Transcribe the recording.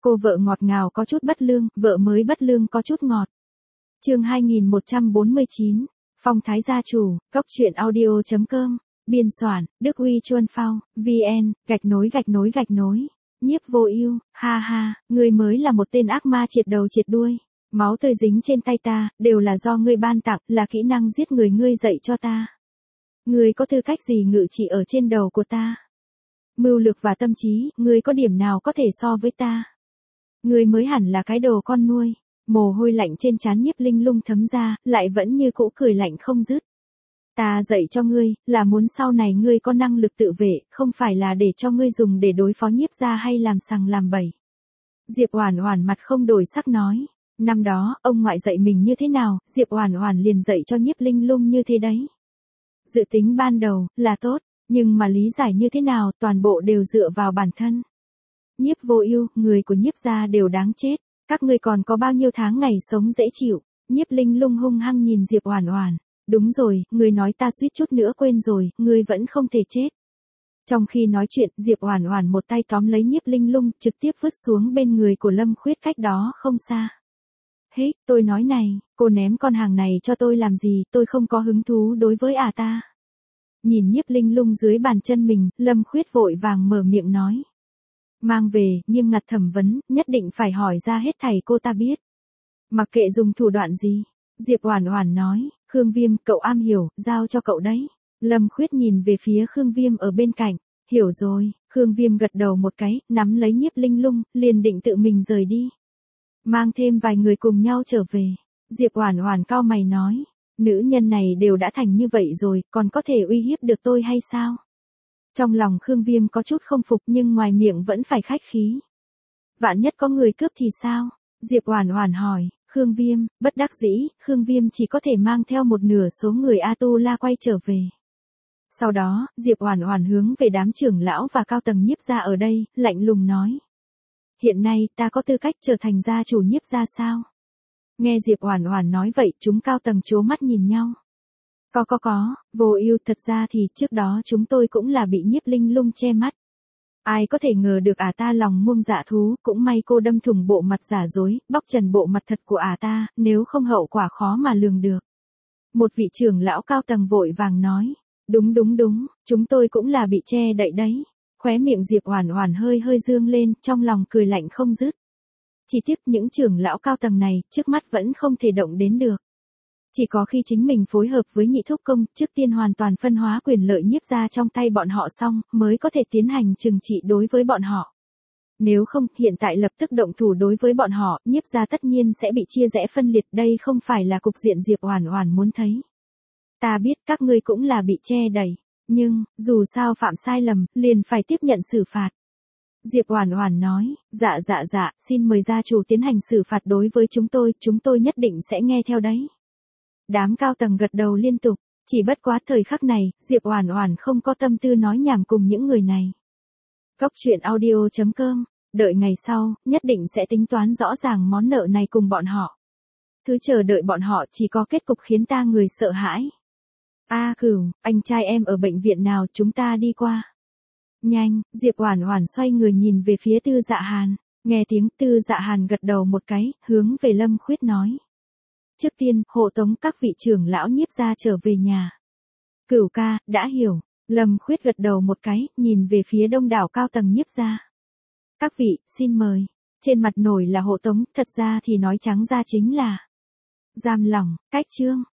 Cô vợ ngọt ngào có chút bất lương, vợ mới bất lương có chút ngọt. Chương 2149, Phong Thái gia chủ, Cốc truyện audio.com, biên soạn, Đức Uy Chuân Phao, VN, gạch nối. Nhiếp Vô Ưu, ha ha, ngươi mới là một tên ác ma triệt đầu triệt đuôi. Máu tươi dính trên tay ta, đều là do ngươi ban tặng, là kỹ năng giết người ngươi dạy cho ta. Ngươi có tư cách gì ngự trị ở trên đầu của ta? Mưu lược và tâm trí, ngươi có điểm nào có thể so với ta? Ngươi mới hẳn là cái đồ con nuôi. Mồ hôi lạnh trên trán Nhiếp Linh Lung thấm ra, lại vẫn như cũ cười lạnh không dứt. Ta dạy cho ngươi, là muốn sau này ngươi có năng lực tự vệ, không phải là để cho ngươi dùng để đối phó Nhiếp gia hay làm sằng làm bậy. Diệp Oản Oản mặt không đổi sắc nói, năm đó, ông ngoại dạy mình như thế nào, Diệp Oản Oản liền dạy cho Nhiếp Linh Lung như thế đấy. Dự tính ban đầu, là tốt, nhưng mà lý giải như thế nào, toàn bộ đều dựa vào bản thân. Nhiếp Vô Ưu, người của Nhiếp gia đều đáng chết, các ngươi còn có bao nhiêu tháng ngày sống dễ chịu. Nhiếp Linh Lung hung hăng nhìn Diệp Oản Oản, đúng rồi, ngươi nói ta suýt chút nữa quên rồi, ngươi vẫn không thể chết. Trong khi nói chuyện, Diệp Oản Oản một tay tóm lấy Nhiếp Linh Lung, trực tiếp vứt xuống bên người của Lâm Khuyết cách đó không xa. Hế, tôi nói này, cô ném con hàng này cho tôi làm gì, tôi không có hứng thú đối với ta. Nhìn Nhiếp Linh Lung dưới bàn chân mình, Lâm Khuyết vội vàng mở miệng nói. Mang về, nghiêm ngặt thẩm vấn, nhất định phải hỏi ra hết thảy cô ta biết. Mặc kệ dùng thủ đoạn gì, Diệp Oản Oản nói, Khương Viêm, cậu am hiểu, giao cho cậu đấy. Lâm Khuyết nhìn về phía Khương Viêm ở bên cạnh, hiểu rồi, Khương Viêm gật đầu một cái, nắm lấy Nhiếp Linh Lung, liền định tự mình rời đi. Mang thêm vài người cùng nhau trở về. Diệp Oản Oản cau mày nói, nữ nhân này đều đã thành như vậy rồi, còn có thể uy hiếp được tôi hay sao? Trong lòng Khương Viêm có chút không phục nhưng ngoài miệng vẫn phải khách khí. Vạn nhất có người cướp thì sao? Diệp Oản Oản hỏi, Khương Viêm, bất đắc dĩ, Khương Viêm chỉ có thể mang theo một nửa số người A Tu La quay trở về. Sau đó, Diệp Oản Oản hướng về đám trưởng lão và cao tầng Nhiếp gia ở đây, lạnh lùng nói. Hiện nay, ta có tư cách trở thành gia chủ Nhiếp gia sao? Nghe Diệp Oản Oản nói vậy, chúng cao tầng trố mắt nhìn nhau. Có, Vô Ưu, thật ra thì trước đó chúng tôi cũng là bị Nhiếp Linh Lung che mắt. Ai có thể ngờ được ta lòng muông dạ thú, cũng may cô đâm thủng bộ mặt giả dối, bóc trần bộ mặt thật của ta, nếu không hậu quả khó mà lường được. Một vị trưởng lão cao tầng vội vàng nói, đúng, chúng tôi cũng là bị che đậy đấy. Khóe miệng Diệp Oản Oản hơi dương lên, trong lòng cười lạnh không dứt. Chỉ tiếc những trưởng lão cao tầng này, trước mắt vẫn không thể động đến được. Chỉ có khi chính mình phối hợp với Nhị Thúc Công, trước tiên hoàn toàn phân hóa quyền lợi Nhiếp gia trong tay bọn họ xong, mới có thể tiến hành trừng trị đối với bọn họ. Nếu không, hiện tại lập tức động thủ đối với bọn họ, Nhiếp gia tất nhiên sẽ bị chia rẽ phân liệt, đây không phải là cục diện Diệp Oản Oản muốn thấy. Ta biết các ngươi cũng là bị che đậy, nhưng, dù sao phạm sai lầm, liền phải tiếp nhận xử phạt. Diệp Oản Oản nói, dạ, xin mời gia chủ tiến hành xử phạt đối với chúng tôi nhất định sẽ nghe theo đấy. Đám cao tầng gật đầu liên tục, chỉ bất quá thời khắc này, Diệp Oản Oản không có tâm tư nói nhảm cùng những người này. Cốc truyện audio.com, đợi ngày sau, nhất định sẽ tính toán rõ ràng món nợ này cùng bọn họ. Thứ chờ đợi bọn họ chỉ có kết cục khiến ta người sợ hãi. Cửu, anh trai em ở bệnh viện nào, chúng ta đi qua. Nhanh, Diệp Oản Oản xoay người nhìn về phía Tư Dạ Hàn, nghe tiếng Tư Dạ Hàn gật đầu một cái, hướng về Lâm Khuyết nói. Trước tiên, hộ tống các vị trưởng lão Nhiếp gia trở về nhà. Cửu ca, đã hiểu. Lâm Khuyết gật đầu một cái, nhìn về phía đông đảo cao tầng Nhiếp gia. Các vị, xin mời. Trên mặt nổi là hộ tống, thật ra thì nói trắng ra chính là giam lỏng, cách chương.